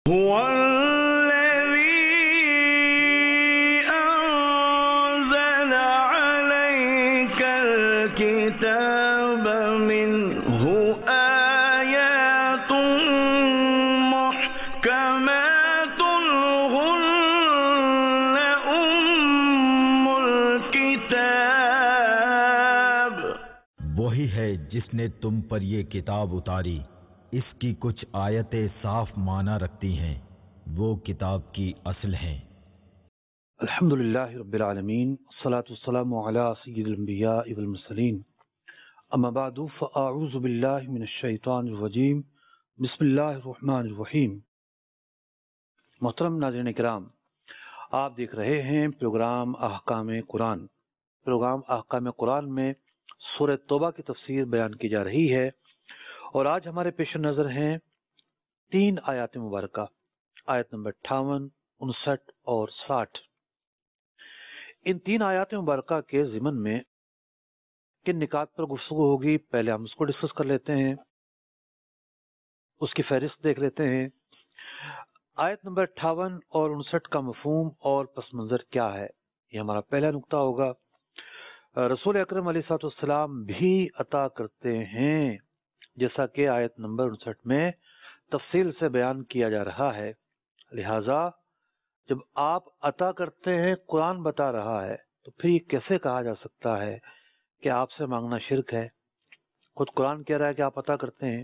هو الذي أنزل عليك الكتاب منه آيات محكمات هن أم الكتاب. وہی ہے جس نے تم پر یہ کتاب اتاری، اس کی کچھ آیتیں صاف معنی رکھتی ہیں، وہ کتاب کی اصل ہیں۔ الحمدللہ رب العالمین، والصلاة والسلام علی سید الانبیاء والمرسلین، اما بعد فاعوذ باللہ من الشیطان الرجیم، بسم اللہ الرحمن الرحیم۔ محترم ناظرین کرام، آپ دیکھ رہے ہیں پروگرام احکام قرآن۔ پروگرام احکام قرآن میں سورہ توبہ کی تفسیر بیان کی جا رہی ہے، اور آج ہمارے پیش نظر ہیں 3 آیات مبارکہ، آیت نمبر 58، 59 اور 60۔ ان 3 آیات مبارکہ کے ضمن میں کن نکات پر گفتگو ہوگی، پہلے ہم اس کو ڈسکس کر لیتے ہیں، اس کی فہرست دیکھ لیتے ہیں۔ آیت نمبر 58 اور 59 کا مفہوم اور پس منظر کیا ہے، یہ ہمارا پہلا نقطہ ہوگا۔ رسول اکرم علیہ السلام بھی عطا کرتے ہیں، جیسا کہ آیت نمبر 59 میں تفصیل سے بیان کیا جا رہا ہے۔ لہذا جب آپ عطا کرتے ہیں، قرآن بتا رہا ہے، تو پھر یہ کیسے کہا جا سکتا ہے کہ آپ سے مانگنا شرک ہے؟ خود قرآن کہہ رہا ہے کہ آپ عطا کرتے ہیں۔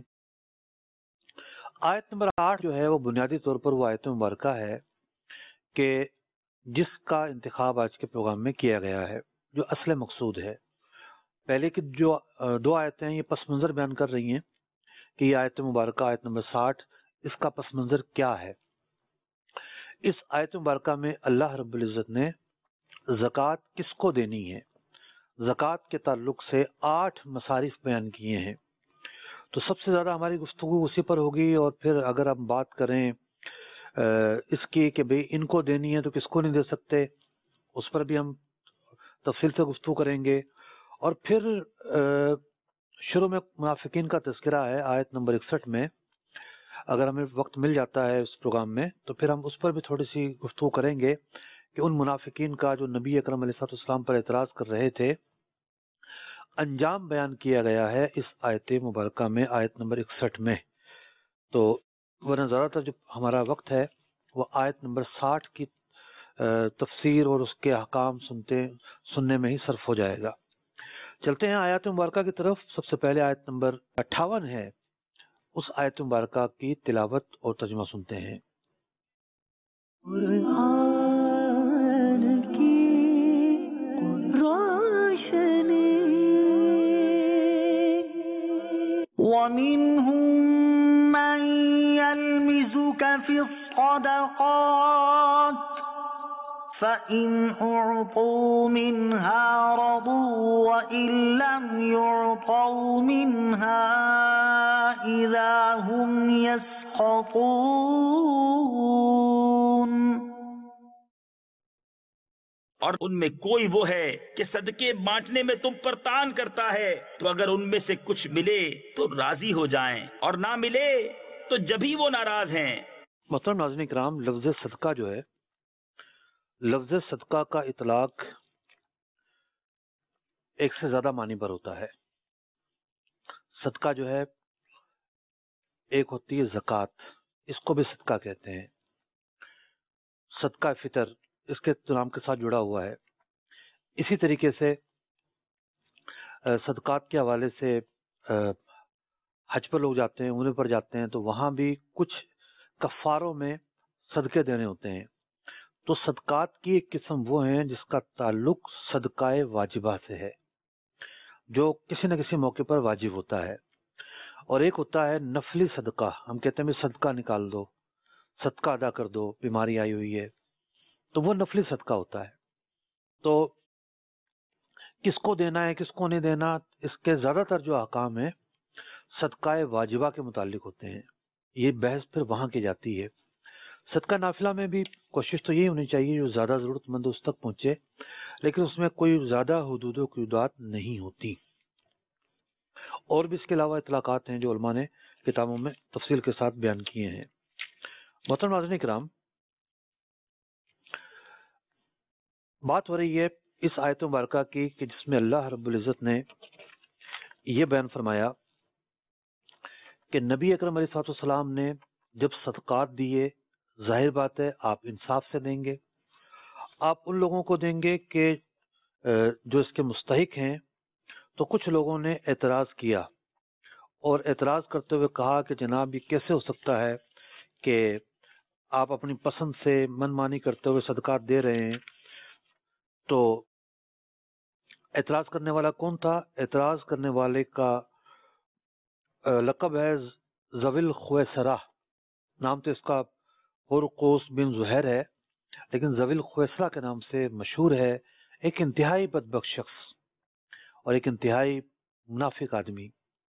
آیت نمبر 8 جو ہے وہ بنیادی طور پر وہ آیت مبارکہ ہے کہ جس کا انتخاب آج کے پروگرام میں کیا گیا ہے، جو اصل مقصود ہے۔ پہلے کی جو 2 آیتیں ہیں یہ پس منظر بیان کر رہی ہیں کہ یہ آیت مبارکہ آیت نمبر 60 اس کا پس منظر کیا ہے۔ اس آیت مبارکہ میں اللہ رب العزت نے زکوٰۃ کس کو دینی ہے، زکوٰۃ کے تعلق سے 8 مصارف بیان کیے ہیں۔ تو سب سے زیادہ ہماری گفتگو اسی پر ہوگی، اور پھر اگر ہم بات کریں اس کی کہ بھئی ان کو دینی ہے تو کس کو نہیں دے سکتے، اس پر بھی ہم تفصیل سے گفتگو کریں گے۔ اور پھر شروع میں منافقین کا تذکرہ ہے آیت نمبر 61 میں، اگر ہمیں وقت مل جاتا ہے اس پروگرام میں تو پھر ہم اس پر بھی تھوڑی سی گفتگو کریں گے کہ ان منافقین کا جو نبی اکرم علیہ السلام پر اعتراض کر رہے تھے، انجام بیان کیا گیا ہے اس آیت مبارکہ میں، آیت نمبر 61 میں۔ تو ورنہ زیادہ تر جو ہمارا وقت ہے وہ آیت نمبر 60 کی تفسیر اور اس کے احکام سننے میں ہی صرف ہو جائے گا۔ چلتے ہیں آیات مبارکہ کی طرف۔ سب سے پہلے آیت نمبر 58 ہے، اس آیت مبارکہ کی تلاوت اور ترجمہ سنتے ہیں۔ قرآن کی روشنی وَمِنْهُمْ مَنْ يَلْمِزُكَ فِي الصَّدَقَاتِ فَإِنْ أُعْطُوا مِنْهَا رَضُوا وَإِنْ لَمْ يُعْطَوْا مِنْهَا إِذَا هُمْ يَسْخَطُونَ۔ اور ان میں کوئی وہ ہے کہ صدقے بانٹنے میں تم پر تان کرتا ہے، تو اگر ان میں سے کچھ ملے تو راضی ہو جائیں، اور نہ ملے تو جبھی وہ ناراض ہیں۔ محترم ناظرین کرام، لفظ صدقہ جو ہے، لفظ صدقہ کا اطلاق ایک سے زیادہ معنی پر ہوتا ہے۔ صدقہ جو ہے ایک ہوتی ہے زکوٰۃ، اس کو بھی صدقہ کہتے ہیں۔ صدقہ فطر اس کے نام کے ساتھ جڑا ہوا ہے۔ اسی طریقے سے صدقات کے حوالے سے حج پر لوگ جاتے ہیں، عمرے پر جاتے ہیں، تو وہاں بھی کچھ کفاروں میں صدقے دینے ہوتے ہیں۔ تو صدقات کی ایک قسم وہ ہیں جس کا تعلق صدقہ واجبہ سے ہے، جو کسی نہ کسی موقع پر واجب ہوتا ہے، اور ایک ہوتا ہے نفلی صدقہ، ہم کہتے ہیں صدقہ نکال دو، صدقہ ادا کر دو، بیماری آئی ہوئی ہے، تو وہ نفلی صدقہ ہوتا ہے۔ تو کس کو دینا ہے کس کو نہیں دینا، اس کے زیادہ تر جو احکام ہیں صدقہ واجبہ کے متعلق ہوتے ہیں، یہ بحث پھر وہاں کی جاتی ہے۔ صدقہ نافلہ میں بھی کوشش تو یہی ہونی چاہیے جو زیادہ ضرورت مند اس تک پہنچے، لیکن اس میں کوئی زیادہ حدود و قیودات نہیں ہوتی۔ اور بھی اس کے علاوہ اطلاقات ہیں جو علماء نے کتابوں میں تفصیل کے ساتھ بیان کیے ہیں۔ محترم ناظرین کرام، بات ہو رہی ہے اس آیت مبارکہ کی کہ جس میں اللہ رب العزت نے یہ بیان فرمایا کہ نبی اکرم علیہ الصلوۃ والسلام نے جب صدقات دیے، ظاہر بات ہے آپ انصاف سے دیں گے، آپ ان لوگوں کو دیں گے کہ جو اس کے مستحق ہیں۔ تو کچھ لوگوں نے اعتراض کیا اور اعتراض کرتے ہوئے کہا کہ جناب یہ کیسے ہو سکتا ہے کہ آپ اپنی پسند سے من مانی کرتے ہوئے صدقات دے رہے ہیں۔ تو اعتراض کرنے والا کون تھا؟ اعتراض کرنے والے کا لقب ہے ذوی الخویسرہ، نام تو اس کا ہرقوس بن زہیر ہے، لیکن ذوی الخویسرہ کے نام سے مشہور ہے۔ ایک انتہائی بدبخت شخص اور ایک انتہائی منافق آدمی،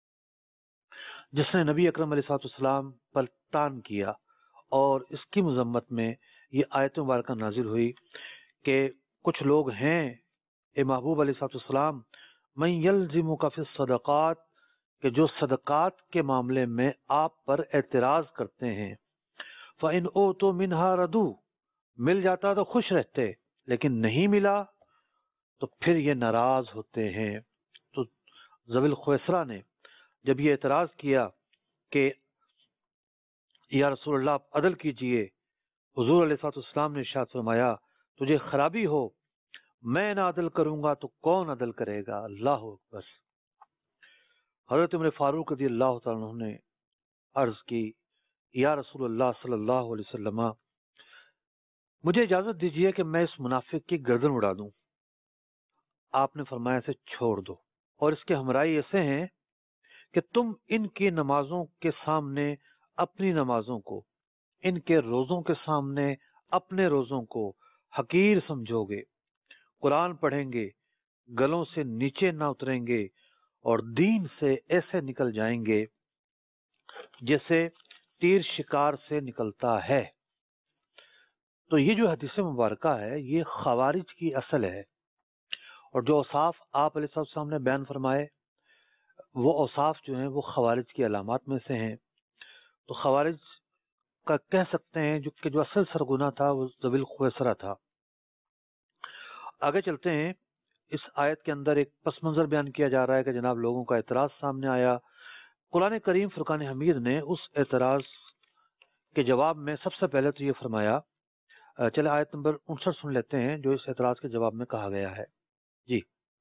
جس نے نبی اکرم علیہ الصلوۃ والسلام پر طعن کیا، اور اس کی مذمت میں یہ آیت مبارکہ نازل ہوئی کہ کچھ لوگ ہیں اے محبوب علیہ الصلوۃ والسلام، من یلزمک فی الصدقات، کہ جو صدقات کے معاملے میں آپ پر اعتراض کرتے ہیں، فَإِنْ أُوتُوا مِنْهَا رَضُوا، مل جاتا تو خوش رہتے، لیکن نہیں ملا تو پھر یہ ناراض ہوتے ہیں۔ تو ذوی الخویسرہ نے جب یہ اعتراض کیا کہ یا رسول اللہ آپ عدل کیجئے، حضور علیہ الصلوۃ والسلام نے ارشاد فرمایا تجھے خرابی ہو، میں نہ عدل کروں گا تو کون عدل کرے گا؟ اللہ اکبر۔ حضرت عمر فاروق رضی اللہ تعالیٰ عنہ نے عرض کی یا رسول اللہ صلی اللہ علیہ وسلم، مجھے اجازت دیجئے کہ میں اس منافق کی گردن اڑا دوں۔ آپ نے فرمایا اسے چھوڑ دو، اور اس کے ہمراہی ایسے ہیں کہ تم ان کی نمازوں کے سامنے اپنی نمازوں کو، ان کے روزوں کے سامنے اپنے روزوں کو حقیر سمجھو گے، قرآن پڑھیں گے، گلوں سے نیچے نہ اتریں گے، اور دین سے ایسے نکل جائیں گے جیسے تیر شکار سے نکلتا ہے۔ تو یہ جو حدیث مبارکہ ہے یہ خوارج کی اصل ہے، اور جو اوصاف آپ علیہ السلام نے بیان فرمائے وہ اوصاف جو ہیں وہ خوارج کی علامات میں سے ہیں۔ تو خوارج کا کہہ سکتے ہیں جو اصل سرغنہ تھا وہ ذوی الخویسرہ تھا۔ آگے چلتے ہیں، اس آیت کے اندر ایک پس منظر بیان کیا جا رہا ہے کہ جناب لوگوں کا اعتراض سامنے آیا۔ قرآن کریم فرقان حمید نے اس اعتراض کے جواب میں سب سے پہلے تو یہ فرمایا، چلے آیت نمبر 59 سن لیتے ہیں جو اس اعتراض کے جواب میں کہا گیا ہے۔ جی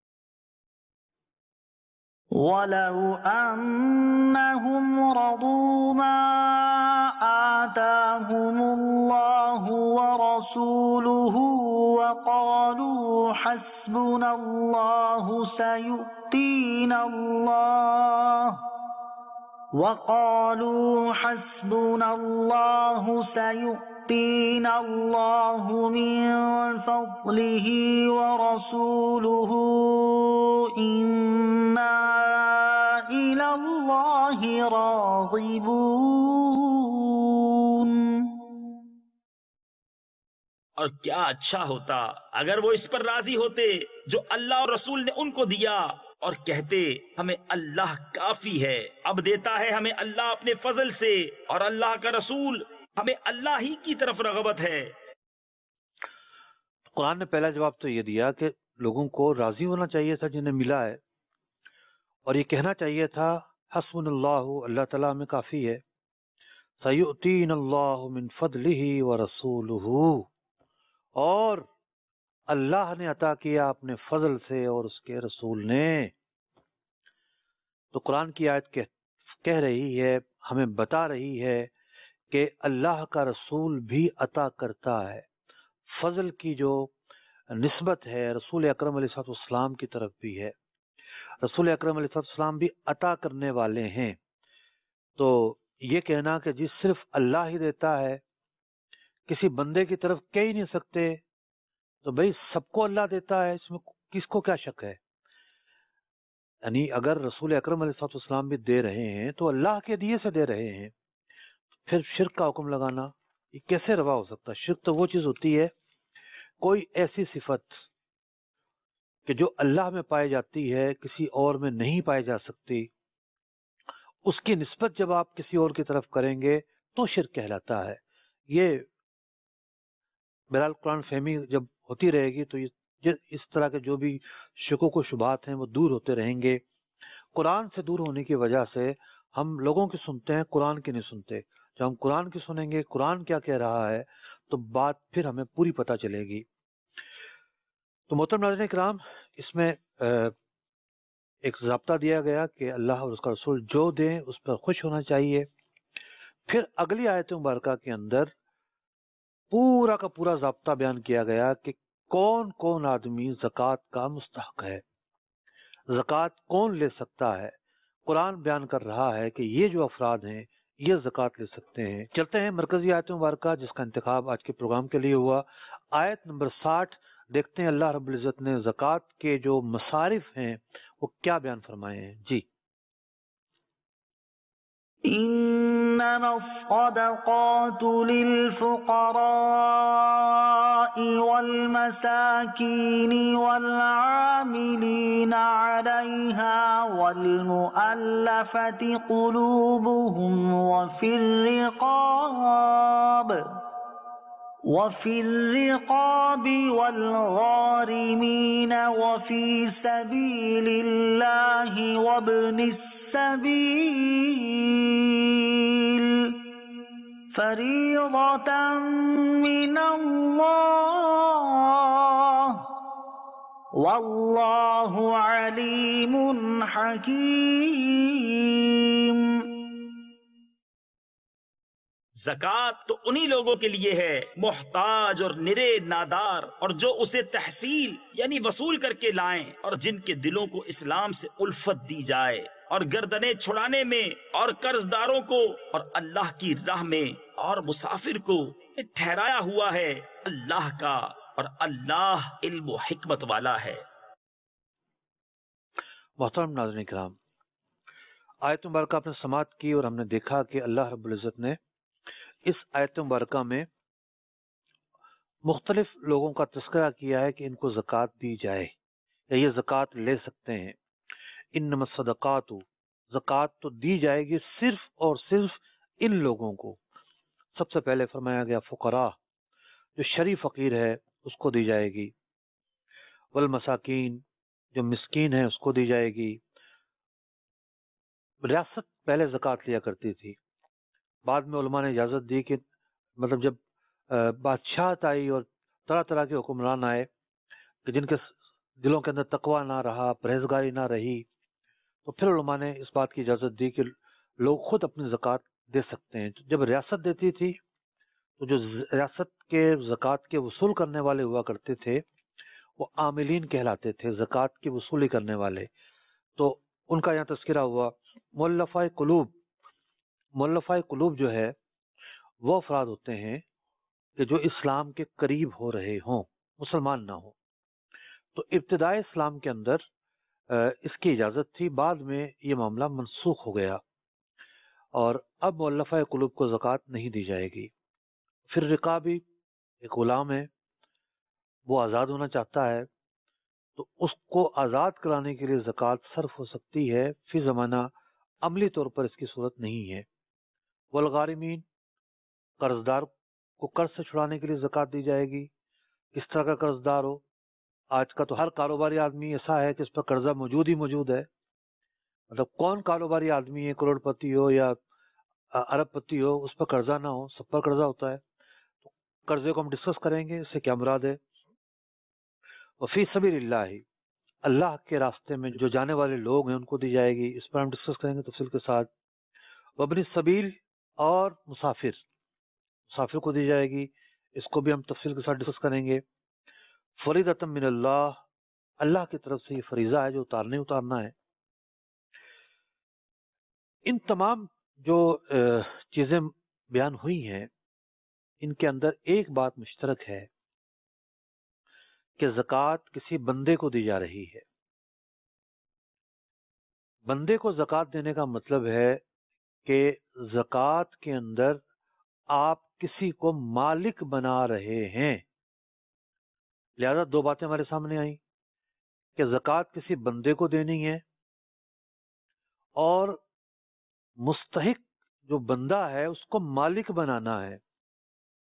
وَلَوْ أَنَّهُمْ رَضُوا مَا آتَاهُمُ اللَّهُ وَرَسُولُهُ وَقَالُوا حَسْبُنَا اللَّهُ سَيُؤْتِينَا اللَّهُ مِن فَضْلِهِ وَرَسُولُهُ إِنَّا إِلَى اللَّهِ رَاغِبُونَ۔ اور کیا اچھا ہوتا اگر وہ اس پر راضی ہوتے جو اللہ اور رسول نے ان کو دیا، اور کہتے ہمیں اللہ کافی ہے، اب دیتا ہے ہمیں اللہ اپنے فضل سے، اور اللہ کا رسول ہمیں اللہ ہی کی طرف رغبت ہے۔ قرآن نے پہلا جواب تو یہ دیا کہ لوگوں کو راضی ہونا چاہیے تھا جنہیں ملا ہے، اور یہ کہنا چاہیے تھا حسبنا اللہ، اللہ تعالیٰ ہمیں کافی ہے، سیؤتینا اللہ من فضلہ ورسولہ، اور اللہ نے عطا کیا اپنے فضل سے اور اس کے رسول نے۔ تو قرآن کی آیت کہہ رہی ہے، ہمیں بتا رہی ہے کہ اللہ کا رسول بھی عطا کرتا ہے۔ فضل کی جو نسبت ہے رسول اکرم علیہ الصلوۃ والسلام کی طرف بھی ہے، رسول اکرم علیہ الصلوۃ والسلام بھی عطا کرنے والے ہیں۔ تو یہ کہنا کہ جی صرف اللہ ہی دیتا ہے، کسی بندے کی طرف کہہ ہی نہیں سکتے، تو بھئی سب کو اللہ دیتا ہے، اس میں کس کو کیا شک ہے؟ یعنی اگر رسول اکرم علیہ الصلوۃ والسلام بھی دے رہے ہیں تو اللہ کے دیے سے دے رہے ہیں، پھر شرک کا حکم لگانا یہ کیسے روا ہو سکتا ہے؟ شرک تو وہ چیز ہوتی ہے کوئی ایسی صفت کہ جو اللہ میں پائی جاتی ہے کسی اور میں نہیں پائی جا سکتی، اس کی نسبت جب آپ کسی اور کی طرف کریں گے تو شرک کہلاتا ہے۔ یہ بہرحال قرآن فہمی جب ہوتی رہے گی تو اس طرح کے جو بھی شکوک و شبہات ہیں وہ دور ہوتے رہیں گے. قرآن سے دور ہونے کی وجہ سے ہم لوگوں کی سنتے ہیں، قرآن کی نہیں سنتے. جب ہم قرآن کی سنیں گے، قرآن کیا کہہ رہا ہے، تو بات پھر ہمیں پوری پتہ چلے گی. تو محترم ناظرین کرام، اس میں ایک ضابطہ دیا گیا کہ اللہ اور اس کا رسول جو دیں اس پر خوش ہونا چاہیے. پھر اگلی آیت مبارکہ کے اندر پورا کا پورا ضابطہ بیان کیا گیا کہ کون کون آدمی زکوٰۃ کا مستحق ہے، زکوٰۃ کون لے سکتا ہے. قرآن بیان کر رہا ہے کہ یہ جو افراد ہیں یہ زکوٰۃ لے سکتے ہیں. چلتے ہیں مرکزی آیت مبارکہ جس کا انتخاب آج کے پروگرام کے لیے ہوا، آیت نمبر 60. دیکھتے ہیں اللہ رب العزت نے زکوٰۃ کے جو مصارف ہیں وہ کیا بیان فرمائے ہیں. جی إنما الصدقات للفقراء والمساكين والعاملين عليها والمؤلفة قلوبهم وفي الرقاب والغارمين وفي سبيل الله وابن السبيل فريضة من الله والله عليم حكيم. زکوٰۃ تو انہی لوگوں کے لیے ہے محتاج اور نرے نادار، اور جو اسے تحصیل یعنی وصول کر کے لائیں، اور جن کے دلوں کو اسلام سے الفت دی جائے، اور گردنیں چھڑانے میں، اور قرض داروں کو، اور اللہ کی راہ میں، اور مسافر کو. یہ ٹھہرایا ہوا ہے اللہ کا، اور اللہ علم و حکمت والا ہے. محترم ناظرین کرام، آیت مبارکہ آپ نے سماعت کی اور ہم نے دیکھا کہ اللہ رب العزت نے اس آیت مبارکہ میں مختلف لوگوں کا تذکرہ کیا ہے کہ ان کو زکوٰۃ دی جائے یا یہ زکوٰۃ لے سکتے ہیں. انما الصدقات، زکوٰۃ تو دی جائے گی صرف اور صرف ان لوگوں کو. سب سے پہلے فرمایا گیا فقراء، جو شرعی فقیر ہے اس کو دی جائے گی. والمساکین، جو مسکین ہے اس کو دی جائے گی. ریاست پہلے زکوٰۃ لیا کرتی تھی، بعد میں علماء نے اجازت دی کہ مطلب جب بادشاہت آئی اور طرح طرح کے حکمران آئے کہ جن کے دلوں کے اندر تقوی نہ رہا، پرہیزگاری نہ رہی، تو پھر علماء نے اس بات کی اجازت دی کہ لوگ خود اپنی زکوٰۃ دے سکتے ہیں. جب ریاست دیتی تھی تو جو ریاست کے زکوٰۃ کے وصول کرنے والے ہوا کرتے تھے وہ عاملین کہلاتے تھے، زکوٰۃ کی وصولی کرنے والے. تو ان کا یہاں تذکرہ ہوا. مؤلفہ قلوب جو ہے وہ افراد ہوتے ہیں کہ جو اسلام کے قریب ہو رہے ہوں، مسلمان نہ ہوں. تو ابتدائی اسلام کے اندر اس کی اجازت تھی، بعد میں یہ معاملہ منسوخ ہو گیا اور اب مؤلفہ قلوب کو زکوٰۃ نہیں دی جائے گی. پھر رقابی، ایک غلام ہے وہ آزاد ہونا چاہتا ہے تو اس کو آزاد کرانے کے لیے زکوٰۃ صرف ہو سکتی ہے، فی زمانہ عملی طور پر اس کی صورت نہیں ہے. والغارمین، قرض دار کو قرض سے چھڑانے کے لیے زکوٰۃ دی جائے گی. کس طرح کا قرض دار ہو؟ آج کا تو ہر کاروباری آدمی ایسا ہے کہ اس پر قرضہ موجود ہے. مطلب کون کاروباری آدمی ہے، کروڑ پتی ہو یا ارب پتی ہو، اس پر قرضہ نہ ہو؟ سب پر قرضہ ہوتا ہے. تو قرضے کو ہم ڈسکس کریں گے، اس سے کیا مراد ہے. وفی سبیل اللہ، اللہ کے راستے میں جو جانے والے لوگ ہیں ان کو دی جائے گی، اس پر ہم ڈسکس کریں گے تفصیل کے ساتھ. وابن السبیل، اور مسافر کو دی جائے گی، اس کو بھی ہم تفصیل کے ساتھ ڈسکس کریں گے. فریضۃ من اللہ، اللہ کی طرف سے یہ فریضہ ہے جو اتارنا ہے. ان تمام جو چیزیں بیان ہوئی ہیں ان کے اندر ایک بات مشترک ہے کہ زکوٰۃ کسی بندے کو دی جا رہی ہے. بندے کو زکوٰۃ دینے کا مطلب ہے کہ زکوٰۃ کے اندر آپ کسی کو مالک بنا رہے ہیں. لہذا دو باتیں ہمارے سامنے آئیں کہ زکوٰۃ کسی بندے کو دینی ہے اور مستحق جو بندہ ہے اس کو مالک بنانا ہے.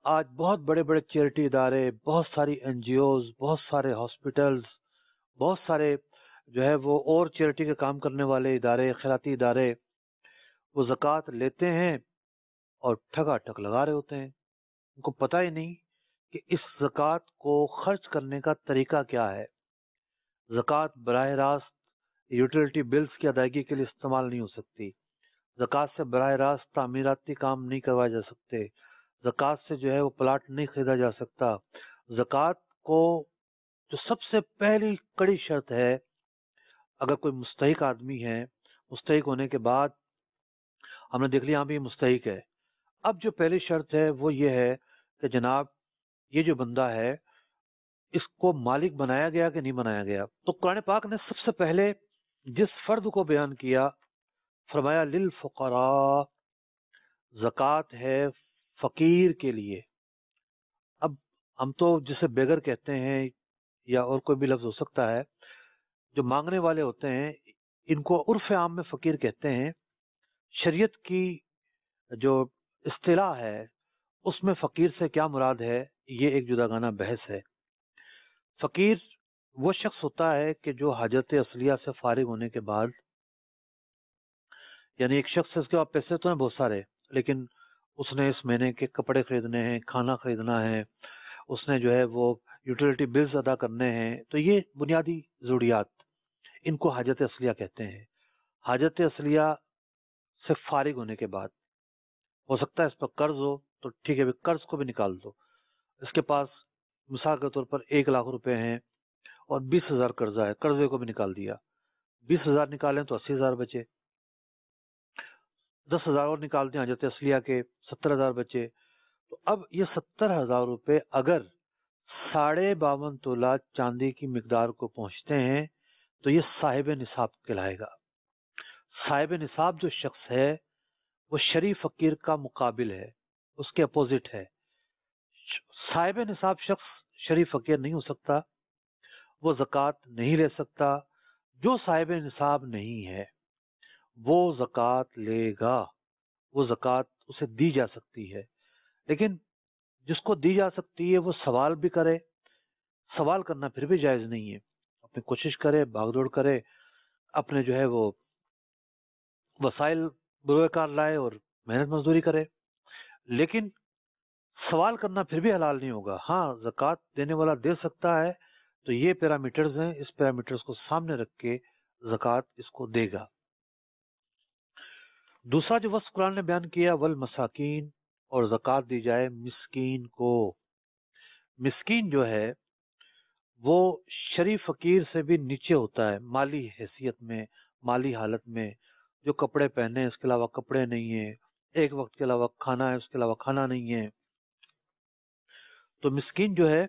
آج بہت بڑے بڑے چیریٹی ادارے، بہت ساری این جی اوز، بہت سارے ہاسپٹلز، بہت سارے جو ہے وہ اور چیریٹی کے کام کرنے والے ادارے، خیراتی ادارے، وہ زکوٰۃ لیتے ہیں اور ٹھگا ٹھگ لگا رہے ہوتے ہیں. ان کو پتہ ہی نہیں کہ اس زکوٰۃ کو خرچ کرنے کا طریقہ کیا ہے. زکوٰۃ براہ راست یوٹیلیٹی بلز کی ادائیگی کے لیے استعمال نہیں ہو سکتی. زکوٰۃ سے براہ راست تعمیراتی کام نہیں کروائے جا سکتے. زکوٰۃ سے جو ہے وہ پلاٹ نہیں خریدا جا سکتا. زکوٰۃ کو جو سب سے پہلی کڑی شرط ہے، اگر کوئی مستحق آدمی ہے، مستحق ہونے کے بعد ہم نے دیکھ لیا یہاں بھی مستحق ہے. اب جو پہلی شرط ہے وہ یہ ہے کہ جناب یہ جو بندہ ہے اس کو مالک بنایا گیا کہ نہیں بنایا گیا. تو قرآن پاک نے سب سے پہلے جس فرد کو بیان کیا فرمایا للفقراء، زکوٰۃ ہے فقیر کے لیے. اب ہم تو جسے بیگر کہتے ہیں یا اور کوئی بھی لفظ ہو سکتا ہے، جو مانگنے والے ہوتے ہیں ان کو عرف عام میں فقیر کہتے ہیں. شریعت کی جو اصطلاح ہے اس میں فقیر سے کیا مراد ہے یہ ایک جداگانہ بحث ہے. فقیر وہ شخص ہوتا ہے کہ جو حاجت اصلیہ سے فارغ ہونے کے بعد، یعنی ایک شخص اس کے پاس پیسے تو ہیں بہت سارے، لیکن اس نے اس مہینے کے کپڑے خریدنے ہیں، کھانا خریدنا ہے، اس نے جو ہے وہ یوٹیلیٹی بلز ادا کرنے ہیں. تو یہ بنیادی ضروریات، ان کو حاجت اصلیہ کہتے ہیں. حاجت اصلیہ سے فارغ ہونے کے بعد ہو سکتا ہے اس پر قرض ہو تو ٹھیک ہے، قرض کو بھی نکال دو. اس کے پاس مثال کے طور پر 1,00,000 روپے ہیں اور 20,000 قرضہ ہے، قرضے کو بھی نکال دیا. 20,000 نکالیں تو 80,000 بچے، 10,000 اور نکال دیں حاجت اصلیہ کے، 70,000 بچے. تو اب یہ 70,000 روپے اگر 52.5 تولہ چاندی کی مقدار کو پہنچتے ہیں تو یہ صاحب نصاب کہلائے گا. صاحب نصاب جو شخص ہے وہ شریف فقیر کا مقابل ہے، اس کے اپوزٹ ہے. صاحب نصاب شخص شریف فقیر نہیں ہو سکتا، وہ زکوٰۃ نہیں لے سکتا. جو صاحب نصاب نہیں ہے وہ زکوٰۃ لے گا، وہ زکوٰۃ اسے دی جا سکتی ہے. لیکن جس کو دی جا سکتی ہے وہ سوال بھی کرے، سوال کرنا پھر بھی جائز نہیں ہے. اپنی کوشش کرے، بھاگ دوڑ کرے، اپنے جو ہے وہ وسائل بروئے کار لائے اور محنت مزدوری کرے، لیکن سوال کرنا پھر بھی حلال نہیں ہوگا. ہاں زکوٰۃ دینے والا دے سکتا ہے، تو یہ پیرامیٹرز ہیں، اس پیرامیٹرز کو سامنے رکھ کے زکوٰۃ اس کو دے گا. دوسرا جو وصف قرآن نے بیان کیا والمساکین، اور زکوٰۃ دی جائے مسکین کو. مسکین جو ہے وہ شریف فقیر سے بھی نیچے ہوتا ہے مالی حیثیت میں، مالی حالت میں. جو کپڑے پہنے اس کے علاوہ کپڑے نہیں ہیں، ایک وقت کے علاوہ کھانا ہے اس کے علاوہ کھانا نہیں ہے. تو مسکین جو ہے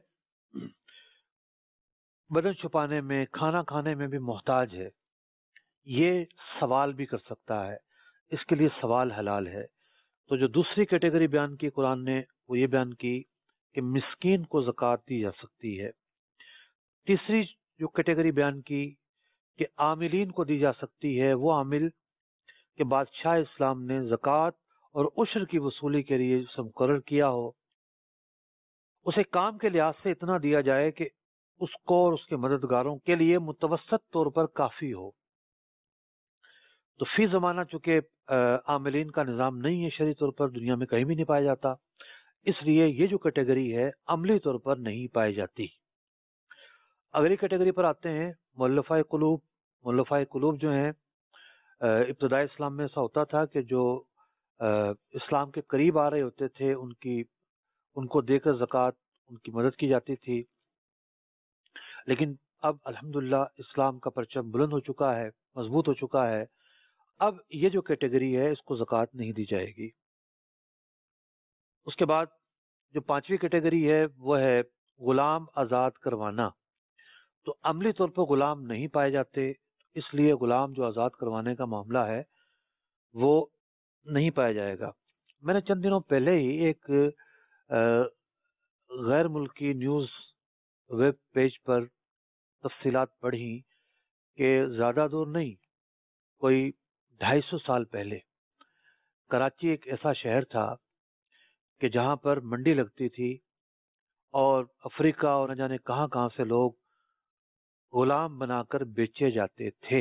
بدن چھپانے میں، کھانا کھانے میں بھی محتاج ہے. یہ سوال بھی کر سکتا ہے، اس کے لیے سوال حلال ہے. تو جو دوسری کیٹیگری بیان کی قرآن نے وہ یہ بیان کی کہ مسکین کو زکوٰۃ دی جا سکتی ہے. تیسری جو کیٹیگری بیان کی کہ عاملین کو دی جا سکتی ہے، وہ عامل کہ بادشاہ اسلام نے زکوٰۃ اور عشر کی وصولی کے لیے اسے مقرر کیا ہو، اسے کام کے لحاظ سے اتنا دیا جائے کہ اس کو اور اس کے مددگاروں کے لیے متوسط طور پر کافی ہو. تو فی زمانہ چونکہ عاملین کا نظام نہیں ہے شرعی طور پر، دنیا میں کہیں بھی نہیں پایا جاتا، اس لیے یہ جو کیٹیگری ہے عملی طور پر نہیں پائی جاتی. اگلی کیٹیگری پر آتے ہیں مؤلفہ قلوب. مؤلفہ قلوب جو ہیں ابتدائی اسلام میں ایسا ہوتا تھا کہ جو اسلام کے قریب آ رہے ہوتے تھے ان کو دے کر زکوٰۃ ان کی مدد کی جاتی تھی. لیکن اب الحمدللہ اسلام کا پرچم بلند ہو چکا ہے، مضبوط ہو چکا ہے. اب یہ جو کیٹیگری ہے اس کو زکوٰۃ نہیں دی جائے گی. اس کے بعد جو پانچویں کیٹیگری ہے وہ ہے غلام آزاد کروانا. تو عملی طور پر غلام نہیں پائے جاتے، اس لیے غلام جو آزاد کروانے کا معاملہ ہے وہ نہیں پایا جائے گا. میں نے چند دنوں پہلے ہی ایک غیر ملکی نیوز ویب پیج پر تفصیلات پڑھی کہ زیادہ دور نہیں، کوئی 250 سال پہلے کراچی ایک ایسا شہر تھا کہ جہاں پر منڈی لگتی تھی اور افریقہ اور نہ جانے کہاں کہاں سے لوگ غلام بنا کر بیچے جاتے تھے.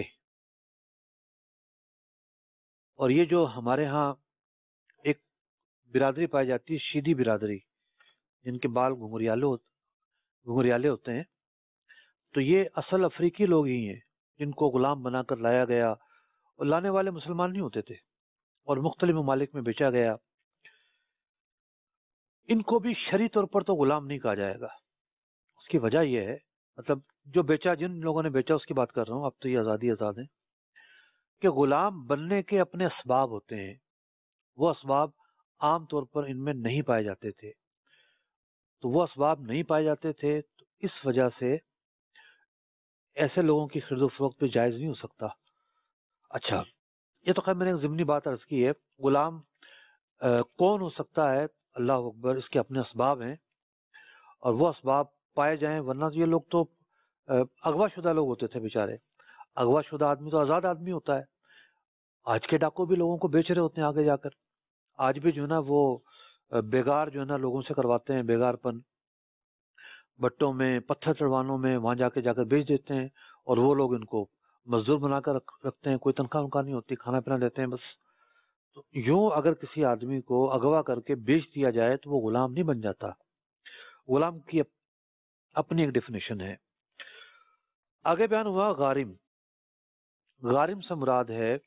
اور یہ جو ہمارے ہاں ایک برادری پائی جاتی ہے، شیدی برادری، جن کے بال گھنگریالے ہوتے ہیں، تو یہ اصل افریقی لوگ ہی ہیں جن کو غلام بنا کر لایا گیا، اور لانے والے مسلمان نہیں ہوتے تھے اور مختلف ممالک میں بیچا گیا. ان کو بھی شرعی طور پر تو غلام نہیں کہا جائے گا. اس کی وجہ یہ ہے، مطلب جو بیچا، جن لوگوں نے بیچا اس کی بات کر رہا ہوں، اب تو یہ آزاد ہیں کہ غلام بننے کے اپنے اسباب ہوتے ہیں. وہ اسباب عام طور پر ان میں نہیں پائے جاتے تھے. تو وہ اسباب نہیں پائے جاتے تھے، تو اس وجہ سے ایسے لوگوں کی خرید و فروخت پہ جائز نہیں ہو سکتا. اچھا، یہ تو خیر میں نے ایک ضمنی بات عرض کی ہے. غلام کون ہو سکتا ہے؟ اللہ اکبر، اس کے اپنے اسباب ہیں اور وہ اسباب پائے جائیں، ورنہ یہ لوگ تو اغوا شدہ لوگ ہوتے تھے بیچارے. اغوا شدہ آدمی تو آزاد آدمی ہوتا ہے. آج کے ڈاکو بھی لوگوں کو بیچ رہے ہوتے ہیں آگے جا کر. آج بھی جو ہے نا وہ بیگار جو ہے نا لوگوں سے کرواتے ہیں، بیگار پن بٹوں میں، پتھر چڑھوانوں میں، وہاں جا کر بیچ دیتے ہیں، اور وہ لوگ ان کو مزدور بنا کر رکھتے ہیں. کوئی تنخواہ ونخواہ نہیں ہوتی، کھانا پینا دیتے ہیں بس. تو یوں اگر کسی آدمی کو اغوا کر کے بیچ دیا جائے تو وہ غلام نہیں بن جاتا. غلام کی اپنی ایک ڈیفینیشن ہے. آگے بیان ہوا غارم. غارم سے مراد ہے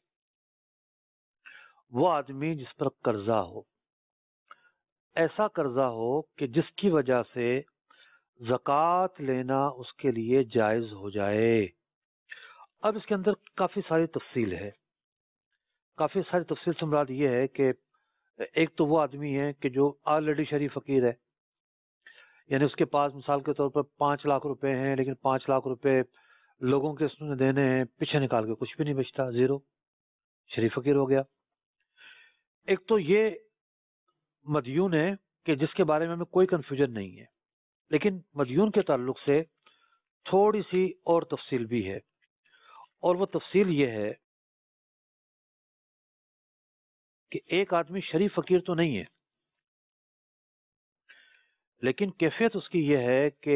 وہ آدمی جس پر قرضہ ہو، ایسا قرضہ ہو کہ جس کی وجہ سے زکوٰۃ لینا اس کے لیے جائز ہو جائے. اب اس کے اندر کافی ساری تفصیل ہے. کافی ساری تفصیل سے مراد یہ ہے کہ ایک تو وہ آدمی ہے کہ جو آلریڈی شرعی فقیر ہے، یعنی اس کے پاس مثال کے طور پر 5 لاکھ روپے ہیں، لیکن 5 لاکھ روپے لوگوں کے اس نے دینے ہیں، پیچھے نکال کے کچھ بھی نہیں بچتا، زیرو، شرعی فقیر ہو گیا. ایک تو یہ مدیون ہے کہ جس کے بارے میں ہمیں کوئی کنفیوژن نہیں ہے، لیکن مدیون کے تعلق سے تھوڑی سی اور تفصیل بھی ہے، اور وہ تفصیل یہ ہے کہ ایک آدمی شریف فقیر تو نہیں ہے، لیکن کیفیت اس کی یہ ہے کہ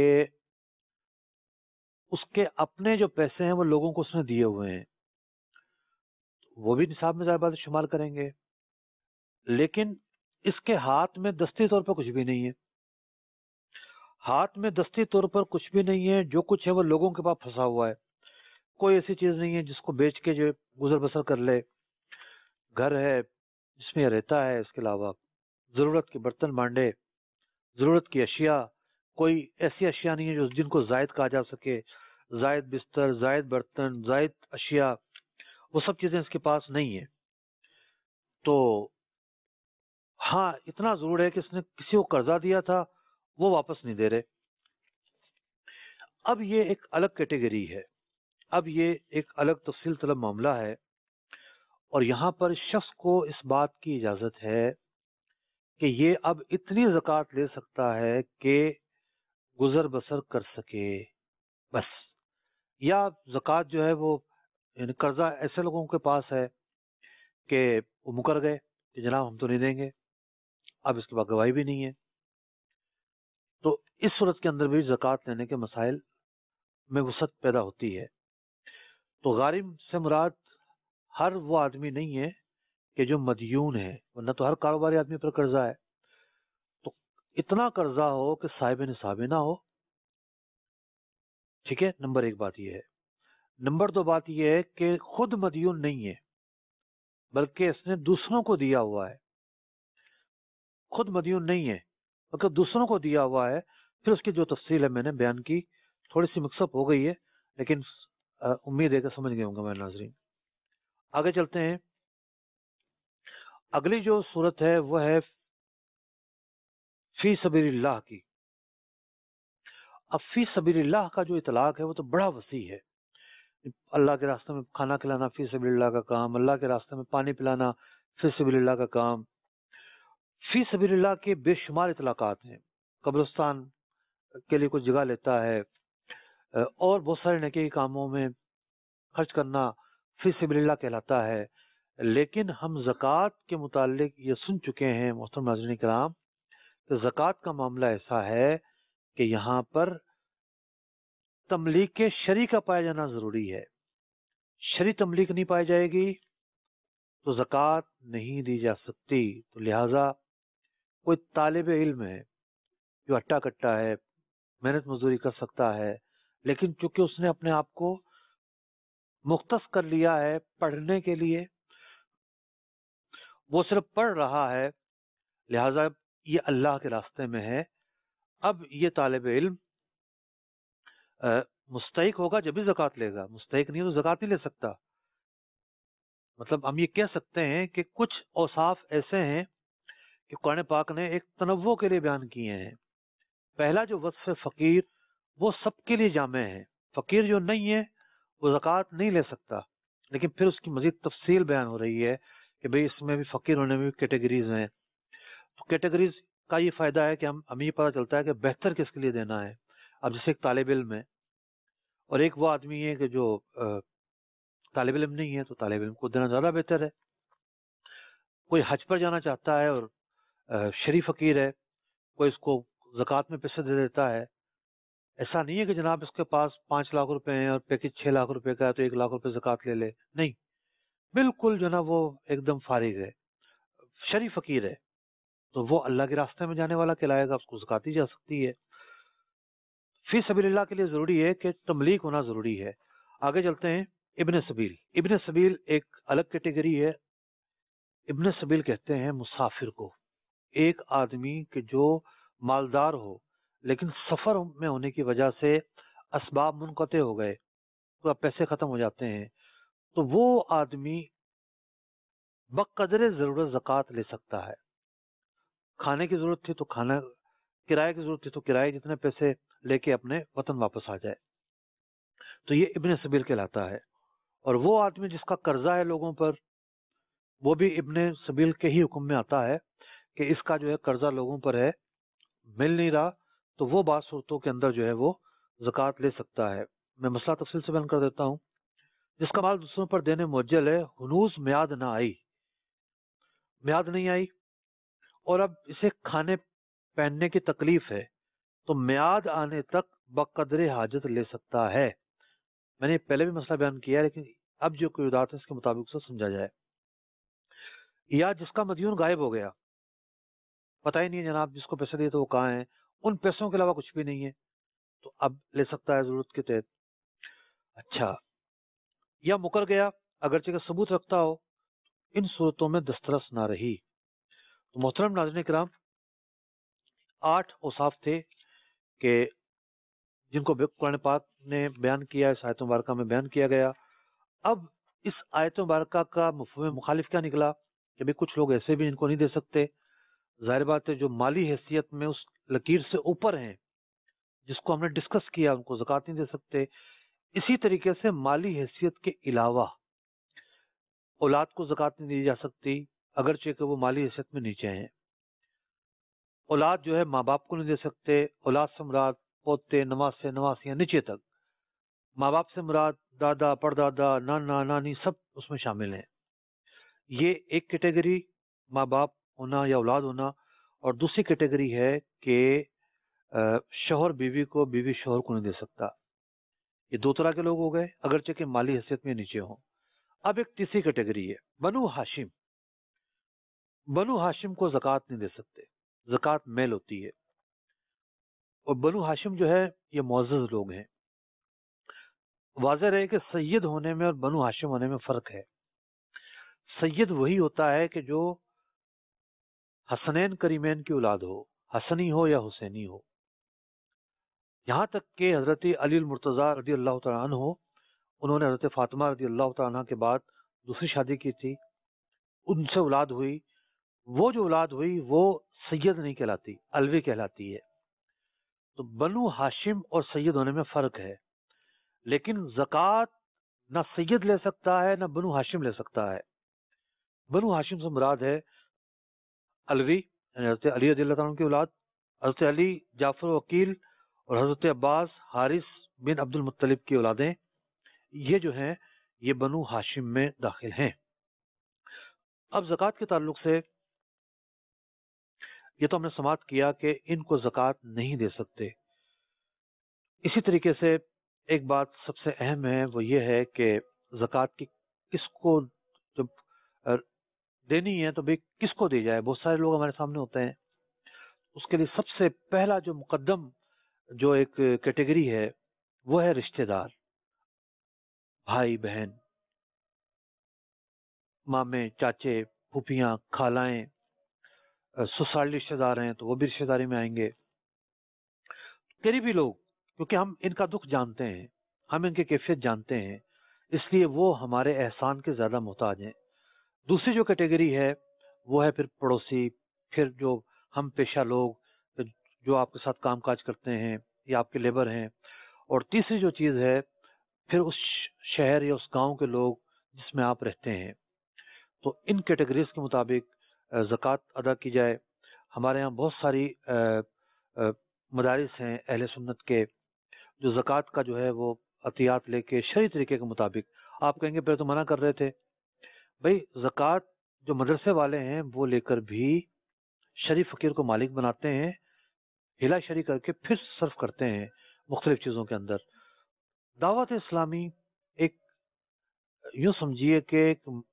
اس کے اپنے جو پیسے ہیں وہ لوگوں کو اس نے دیے ہوئے ہیں، وہ بھی نصاب میں ظاہر بات شمار کریں گے، لیکن اس کے ہاتھ میں دستی طور پر کچھ بھی نہیں ہے. ہاتھ میں دستی طور پر کچھ بھی نہیں ہے. جو کچھ ہے وہ لوگوں کے پاس پھنسا ہوا ہے. کوئی ایسی چیز نہیں ہے جس کو بیچ کے جو گزر بسر کر لے. گھر ہے جس میں رہتا ہے، اس کے علاوہ ضرورت کے برتن بانڈے، ضرورت کی اشیاء، کوئی ایسی اشیاء نہیں ہے جن کو زائد کہا جا سکے. زائد بستر، زائد برتن، زائد اشیاء، وہ سب چیزیں اس کے پاس نہیں ہیں. تو ہاں اتنا ضرور ہے کہ اس نے کسی کو قرضہ دیا تھا، وہ واپس نہیں دے رہے. اب یہ ایک الگ کیٹیگری ہے، اب یہ ایک الگ تفصیل طلب معاملہ ہے، اور یہاں پر شخص کو اس بات کی اجازت ہے کہ یہ اب اتنی زکوٰۃ لے سکتا ہے کہ گزر بسر کر سکے بس. یا زکوٰۃ جو ہے وہ یعنی قرضہ ایسے لوگوں کے پاس ہے کہ وہ مکر گئے کہ جناب ہم تو نہیں دیں گے، اب اس کے بعد گواہی بھی نہیں ہے، تو اس صورت کے اندر بھی زکوٰۃ لینے کے مسائل میں وسعت پیدا ہوتی ہے. تو غارم سے مراد ہر وہ آدمی نہیں ہے کہ جو مدیون ہے، ورنہ تو ہر کاروباری آدمی پر قرضہ ہے. تو اتنا قرضہ ہو کہ صاحب نصاب نہ ہو. ٹھیک ہے، نمبر 1 بات یہ ہے. نمبر 2 بات یہ ہے کہ خود مدیون نہیں ہے بلکہ اس نے دوسروں کو دیا ہوا ہے. خود مدیون نہیں ہے بلکہ دوسروں کو دیا ہوا ہے. پھر اس کی جو تفصیل ہے میں نے بیان کی، تھوڑی سی مکس اپ ہو گئی ہے، لیکن امید ہے کہ سمجھ گئے ہوں گے میرے ناظرین. آگے چلتے ہیں. اگلی جو صورت ہے وہ ہے فی سبیل اللہ کی. اب فی سبیل اللہ کا جو اطلاق ہے وہ تو بڑا وسیع ہے. اللہ کے راستے میں کھانا کھلانا فی سبیل اللہ کا کام، اللہ کے راستے میں پانی پلانا فی سبیل اللہ کا کام. فی سبیل اللہ کے بے شمار اطلاقات ہیں. قبرستان کے لیے کچھ جگہ لیتا ہے، اور بہت سارے نیکی کے کاموں میں خرچ کرنا فی سبیل اللہ کہلاتا ہے. لیکن ہم زکوٰۃ کے متعلق یہ سن چکے ہیں محترم ناظرین کرام کہ زکوٰۃ کا معاملہ ایسا ہے کہ یہاں پر تملیک شرعی کا پایا جانا ضروری ہے. شرعی تملیک نہیں پائی جائے گی تو زکوٰۃ نہیں دی جا سکتی. تو لہٰذا کوئی طالب علم ہے جو ہٹا کٹا ہے، محنت مزدوری کر سکتا ہے، لیکن چونکہ اس نے اپنے آپ کو مختص کر لیا ہے پڑھنے کے لیے، وہ صرف پڑھ رہا ہے، لہٰذا یہ اللہ کے راستے میں ہے. اب یہ طالب علم مستحق ہوگا جب بھی زکوٰۃ لے گا، مستحق نہیں ہے تو زکوٰۃ نہیں لے سکتا. مطلب ہم یہ کہہ سکتے ہیں کہ کچھ اوصاف ایسے ہیں کہ قرآن پاک نے ایک تنوع کے لیے بیان کیے ہیں. پہلا جو وصف فقیر وہ سب کے لیے جامع ہے. فقیر جو نہیں ہے وہ زکوٰۃ نہیں لے سکتا، لیکن پھر اس کی مزید تفصیل بیان ہو رہی ہے کہ بھئی اس میں بھی فقیر ہونے میں بھی کیٹیگریز ہیں. تو کیٹیگریز کا یہ فائدہ ہے کہ ہمیں یہ پتہ چلتا ہے کہ بہتر کس کے لیے دینا ہے. اب جیسے ایک طالب علم ہے اور ایک وہ آدمی ہے کہ جو طالب علم نہیں ہے، تو طالب علم کو دینا زیادہ بہتر ہے. کوئی حج پر جانا چاہتا ہے اور شریف فقیر ہے، کوئی اس کو زکوٰۃ میں پیسے دے دیتا ہے. ایسا نہیں ہے کہ جناب اس کے پاس 5 لاکھ روپے ہیں اور پیکج 6 لاکھ روپے کا ہے تو 1 لاکھ روپے زکوٰۃ لے لے. نہیں، بالکل جو نا وہ ایک دم فارغ ہے، شریف فقیر ہے، تو وہ اللہ کے راستے میں جانے والا کہلائے گا، اس کو زکوٰۃ دی جا سکتی ہے. فی سبیل اللہ کے لیے ضروری ہے کہ تملیک ہونا ضروری ہے. آگے چلتے ہیں. ابن سبیل. ابن سبیل ایک الگ کیٹیگری ہے. ابن سبیل کہتے ہیں مسافر کو، ایک آدمی کہ جو مالدار ہو لیکن سفر میں ہونے کی وجہ سے اسباب منقطع ہو گئے، تو اب پیسے ختم ہو جاتے ہیں، تو وہ آدمی بقدر ضرورت زکوٰۃ لے سکتا ہے. کھانے کی ضرورت تھی تو کھانا، کرائے کی ضرورت تھی تو کرائے جتنے پیسے لے کے اپنے وطن واپس آ جائے. تو یہ ابن سبیل کہلاتا ہے. اور وہ آدمی جس کا قرضہ ہے لوگوں پر، وہ بھی ابن سبیل کے ہی حکم میں آتا ہے کہ اس کا جو ہے قرضہ لوگوں پر ہے، مل نہیں رہا، تو وہ بعض صورتوں کے اندر جو ہے وہ زکوٰۃ لے سکتا ہے. میں مسئلہ تفصیل سے بیان کر دیتا ہوں. جس کا مال دوسروں پر دینے موجل ہے، ہنوز میعاد نہ آئی، میعاد نہیں آئی اور اب اسے کھانے پہننے کی تکلیف ہے، تو میعاد آنے تک بقدر حاجت لے سکتا ہے. میں نے پہلے بھی مسئلہ بیان کیا ہے، لیکن اب جو قیودات ہے اس کے مطابق سے سمجھا جائے. یا جس کا مدیون غائب ہو گیا، پتہ ہی نہیں ہے جناب جس کو پیسے دیے تو وہ کہاں ہیں، ان پیسوں کے علاوہ کچھ بھی نہیں ہے، تو اب لے سکتا ہے ضرورت کے تحت. اچھا، یا مکر گیا اگرچہ کہ ثبوت رکھتا ہو، ان صورتوں میں دسترس نہ رہی. تو محترم ناظرین کرام، 8 اوصاف تھے کہ جن کو قرآن پاک نے بیان کیا، اس آیت مبارکہ میں بیان کیا گیا. اب اس آیت مبارکہ کا مفہوم مخالف کیا نکلا کہ بھی کچھ لوگ ایسے بھی ان کو نہیں دے سکتے. ظاہر بات ہے جو مالی حیثیت میں اس لکیر سے اوپر ہیں جس کو ہم نے ڈسکس کیا، ان کو زکوٰۃ نہیں دے سکتے. اسی طریقے سے مالی حیثیت کے علاوہ اولاد کو زکوٰۃ نہیں دی جا سکتی اگرچہ کہ وہ مالی حیثیت میں نیچے ہیں. اولاد جو ہے ماں باپ کو نہیں دے سکتے. اولاد سے مراد پوتے، نواسے، نواسیاں نیچے تک. ماں باپ سے مراد دادا، پردادا، نانا، نانی، سب اس میں شامل ہیں. یہ ایک کیٹیگری ماں باپ ہونا یا اولاد ہونا. اور دوسری کیٹیگری ہے کہ شوہر بیوی کو، بیوی شوہر کو نہیں دے سکتا. یہ 2 طرح کے لوگ ہو گئے اگرچہ کہ مالی حیثیت میں نیچے ہوں. اب ایک تیسری کیٹیگری ہے بنو ہاشم. بنو ہاشم کو زکوٰۃ نہیں دے سکتے، زکوٰۃ میل ہوتی ہے. اور بنو ہاشم جو ہے یہ معزز لوگ ہیں. واضح رہے کہ سید ہونے میں اور بنو ہاشم ہونے میں فرق ہے. سید وہی ہوتا ہے کہ جو حسنین کریمین کی اولاد ہو، حسنی ہو یا حسینی ہو. یہاں تک کہ حضرت علی المرتضیٰ رضی اللہ تعالیٰ عنہ، انہوں نے حضرت فاطمہ رضی اللہ تعالیٰ عنہ کے بعد دوسری شادی کی تھی، ان سے اولاد ہوئی. وہ جو اولاد ہوئی وہ سید نہیں کہلاتی، علوی کہلاتی ہے. تو بنو ہاشم اور سید ہونے میں فرق ہے. لیکن زکوٰۃ نہ سید لے سکتا ہے نہ بنو ہاشم لے سکتا ہے. بنو ہاشم سے مراد ہے علوی، یعنی حضرت علی رضی اللہ تعالیٰ عنہ کی اولاد، حضرت علی، جعفر و عقیل اور حضرت عباس، حارث بن عبد المطلب کی اولادیں. یہ جو ہیں یہ بنو ہاشم میں داخل ہیں. اب زکوٰۃ کے تعلق سے یہ تو ہم نے سماعت کیا کہ ان کو زکوٰۃ نہیں دے سکتے۔ اسی طریقے سے ایک بات سب سے اہم ہے، وہ یہ ہے کہ زکوٰۃ کی کس کو جب دینی ہے تو بھئی کس کو دی جائے۔ بہت سارے لوگ ہمارے سامنے ہوتے ہیں، اس کے لیے سب سے پہلا جو مقدم جو ایک کیٹیگری ہے وہ ہے رشتہ دار، بھائی بہن، مامے چاچے پھوپھیاں خالائیں، سسرالی رشتہ دار ہیں تو وہ بھی رشتہ داری میں آئیں گے، قریبی لوگ، کیونکہ ہم ان کا دکھ جانتے ہیں، ہم ان کی کیفیت جانتے ہیں، اس لیے وہ ہمارے احسان کے زیادہ محتاج ہیں۔ دوسری جو کیٹیگری ہے وہ ہے پھر پڑوسی، پھر جو ہم پیشہ لوگ جو آپ کے ساتھ کام کاج کرتے ہیں یا آپ کے لیبر ہیں، اور تیسری جو چیز ہے پھر اس شہر یا اس گاؤں کے لوگ جس میں آپ رہتے ہیں۔ تو ان کیٹیگریز کے مطابق زکوٰۃ ادا کی جائے۔ ہمارے ہاں بہت ساری مدارس ہیں اہل سنت کے جو زکوٰۃ کا جو ہے وہ عطیات لے کے شرعی طریقے کے مطابق، آپ کہیں گے پہلے تو منع کر رہے تھے، بھائی زکوٰۃ جو مدرسے والے ہیں وہ لے کر بھی شریف فقیر کو مالک بناتے ہیں، ہلا شری کر کے پھر صرف کرتے ہیں مختلف چیزوں کے اندر۔ دعوت اسلامی ایک یوں سمجھیے کہ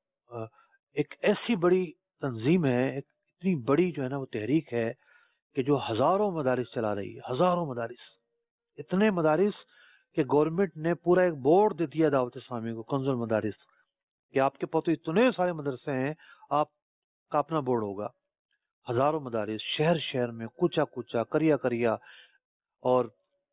ایک ایسی بڑی تنظیم ہے، ایک اتنی بڑی جو ہے نا وہ تحریک ہے کہ جو ہزاروں مدارس چلا رہی ہے، ہزاروں مدارس، اتنے مدارس کہ گورنمنٹ نے پورا ایک بورڈ دے دیا دعوت اسلامی کو، کنز المدارس، کہ آپ کے پاس تو اتنے سارے مدرسے ہیں، آپ کا اپنا بورڈ ہوگا۔ ہزاروں مدارس شہر شہر میں، کوچا کوچا، کریا کریا اور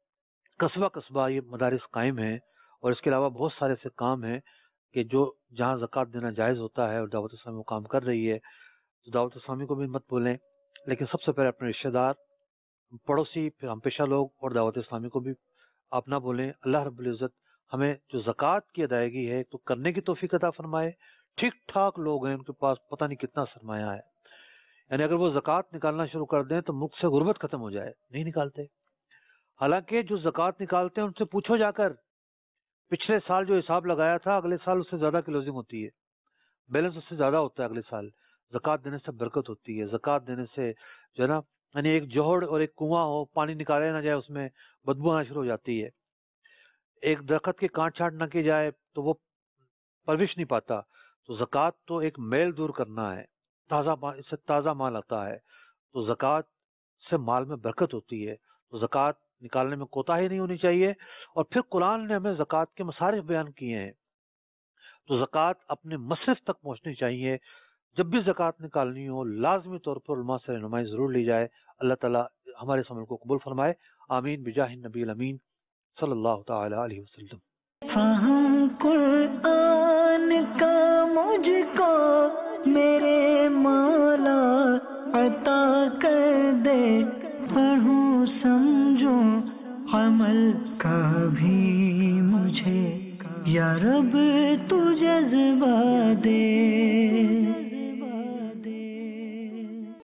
قصبہ قصبہ یہ مدارس قائم ہیں، اور اس کے علاوہ بہت سارے سے کام ہیں کہ جو جہاں زکوٰۃ دینا جائز ہوتا ہے اور دعوت اسلامی وہ کام کر رہی ہے، تو دعوت اسلامی کو بھی مت بھولیں، لیکن سب سے پہلے اپنے رشتہ دار، پڑوسی، پھر ہم پیشہ لوگ اور دعوت اسلامی کو بھی آپ نہ بھولیں۔ اللہ رب العزت ہمیں جو زکوٰۃ کی ادائیگی ہے تو کرنے کی توفیق عطا فرمائے۔ ٹھیک ٹھاک لوگ ہیں، ان کے پاس پتہ نہیں کتنا سرمایہ ہے، یعنی اگر وہ زکوٰۃ نکالنا شروع کر دیں تو ملک سے غربت ختم ہو جائے، نہیں نکالتے۔ حالانکہ جو زکوٰۃ نکالتے ہیں ان سے پوچھو جا کر، پچھلے سال جو حساب لگایا تھا اگلے سال اس سے زیادہ کلوزنگ ہوتی ہے، بیلنس اس سے زیادہ ہوتا ہے اگلے سال۔ زکوٰۃ دینے سے برکت ہوتی ہے، زکوٰۃ دینے سے جو ہے نا، یعنی ایک جوہڑ اور ایک کنواں ہو، پانی نکالے نہ جائے اس میں بدبو آنا شروع ہو جاتی ہے، ایک درخت کی کانٹ چھانٹ نہ کی جائے تو وہ پرورش نہیں پاتا۔ تو زکوٰۃ تو ایک میل دور کرنا ہے، اس سے تازہ مال آتا ہے، تو زکوٰۃ سے مال میں برکت ہوتی ہے، تو زکوٰۃ نکالنے میں کوتاہی نہیں ہونی چاہیے۔ اور پھر قرآن نے ہمیں زکوٰۃ کے مصارف بیان کیے ہیں، تو زکوٰۃ اپنے مصرف تک پہنچنی چاہیے۔ جب بھی زکوٰۃ نکالنی ہو لازمی طور پر علماء سے رہنمائی ضرور لی جائے۔ اللہ تعالیٰ ہمارے اس عمل کو قبول فرمائے، آمین بجاہ النبی الامین صلی اللہ تعالی علیہ وسلم۔ فہم قرآن کا مجھ کو میرے مولا عطا کر دے، پڑھوں سمجھوں عمل کا بھی مجھے یا رب تو جذبہ دے۔